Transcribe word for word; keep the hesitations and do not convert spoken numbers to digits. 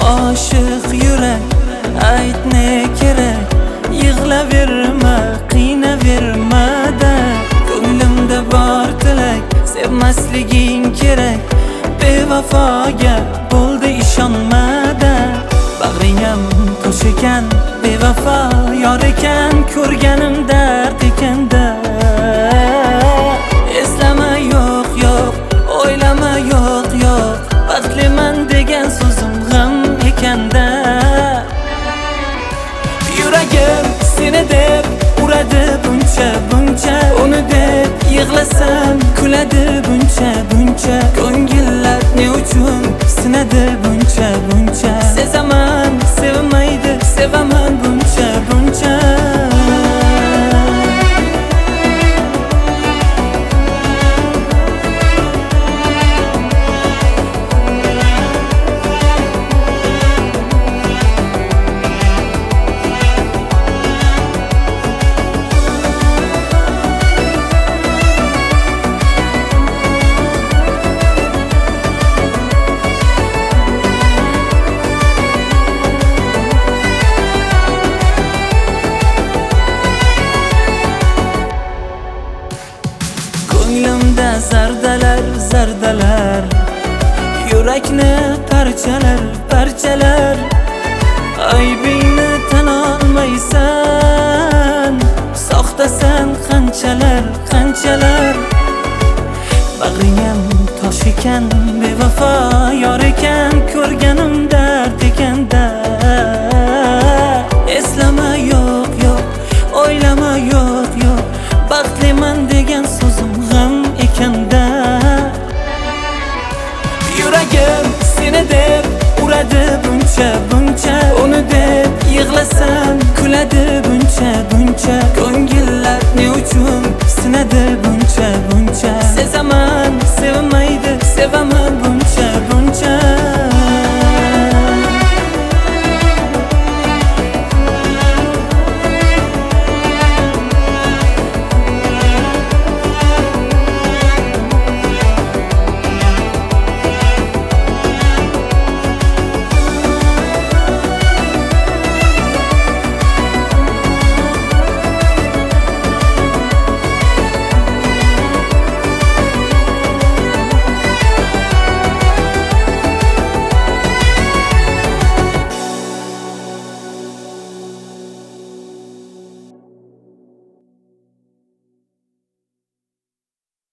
Aşık yürek ayt ne gerek, yig'laverma, qiynaverma da. Ko'nglimda bor tilak, sevmasliging kerak. Bevafoga bo'ldi ishonma-da. Bag'riyam tosh ekan, bevafo yor ekan, ko'rganim dard ekan-da. Eslama yo'q yo'q, o'ylama yo'q yo'q, baxtliman degan so'zim g'am ekanda. Yuragim seni deb uradi buncha buncha, uni deb yig'lasam kuladi buncha buncha. Ko'ngillar ne uchun sinadi buncha buncha. Sezaman sevmaydi, sevaman buncha buncha. Ko'nglimda zardalar, zardalar, yurakni parchalar, parchalar. Aybingni tan olmaysan, soxtasan qanchalar, qanchalar. Bag'riyam tosh ekan, bevafo yor ekan, ko'rganim dard ekanda. Eslama yo'q yo'q, o'ylama yo'q yo'q, baxtliman degan so'zim g'am ekanda. Yuragim seni deb uradi buncha buncha, uni deb yig'lasam kuladi buncha buncha. Ko'ngillar ne uchun sinadi buncha buncha. Sezaman sevmaydi, sevaman buncha.